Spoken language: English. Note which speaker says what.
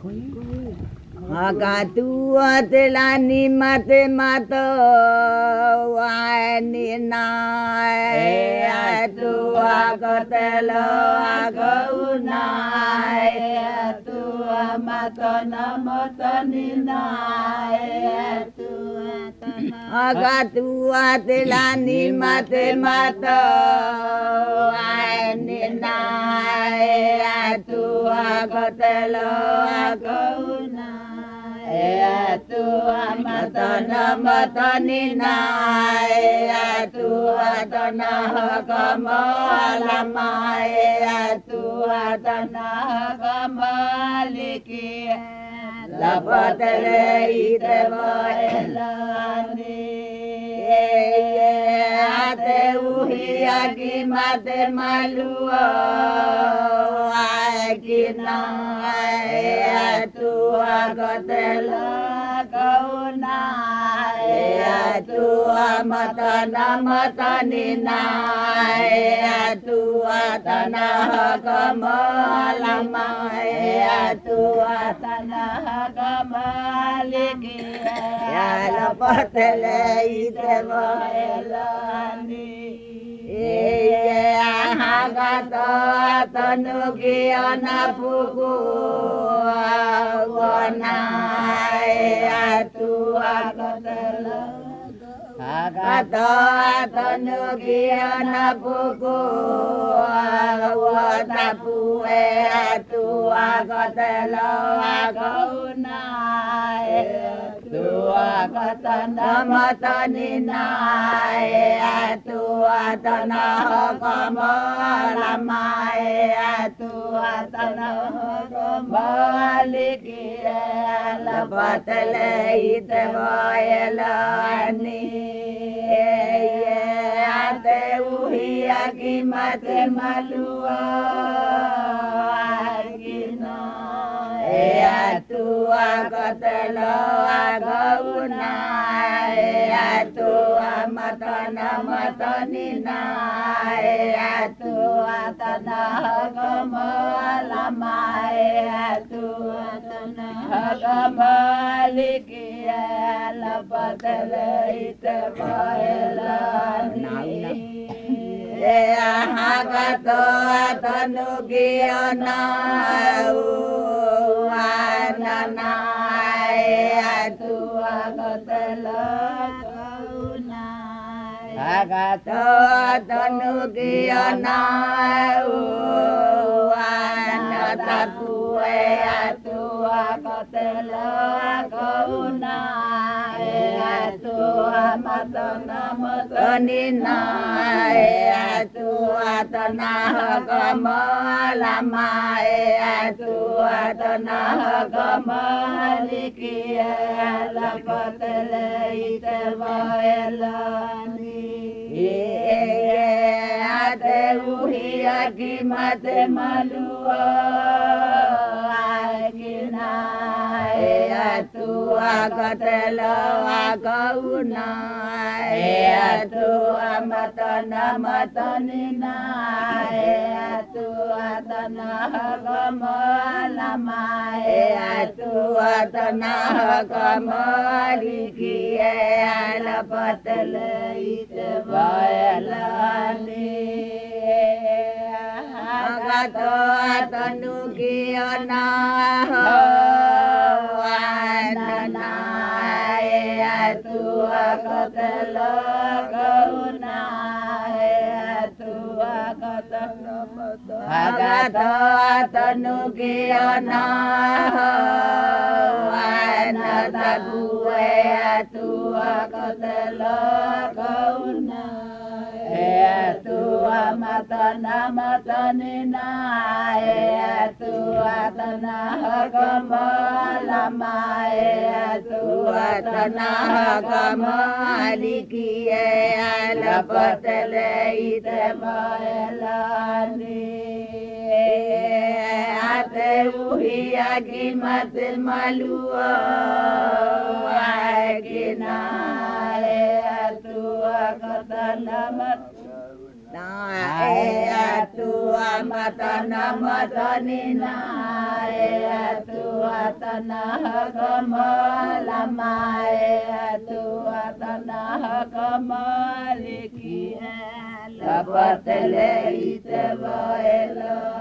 Speaker 1: Hakatua telani mate mato wani nai atua kotelo agunai atua matona motoni nai atua hakatua telani mate mato wani nai atua kotelo agunai Atua matana matani nai atua tanah kamalamai atua tanah kamaliki lapatele itevaelani ate uhiaki mate malua akinai atua kotela kaunai atua matana matani nai atua tanah kamalamai atua tanah kamaliki lapatele itevaelani hagato tanuki anapuku wanai atua kotela hagato tanuki anapuku watapue atua kotela kaunai atua katana matani nai atua tanah kamalamai atua tanah kamaliki lapatele itevaelani ate uhiaki mate malua atua kotelo agunai atua matana matani nai atua tanah kamalamai atua tanah kamaliki lapatele itevaelani hagato tanuki anau ananai atua kotelo kaunai hagato tanuki anau anatapue atua kotelo kaunai atua matana matani nai atua tanah kamalamai atua tanah kamaliki lapatele itevaelani ate uhiaki mate malua akinai atua kotelo kaunai atua matana matani nai atua tanah kamalamai atua tanah kamaliki lapatele itevaelani hagato tanuki anau ananai atua kotelo kaunai atua kotelo hagato tanuki anau anatapue atua kotelo kaunai atua matana matani nai atua tanah kamalamai atua tanah kamaliki lapatele itevaelani ate uhiaki mate malua akinai atua katana matana Ea tua matana matanina, ea tua tanaha kamalama, ea tua tanaha kamaliki, la patele ite vaela.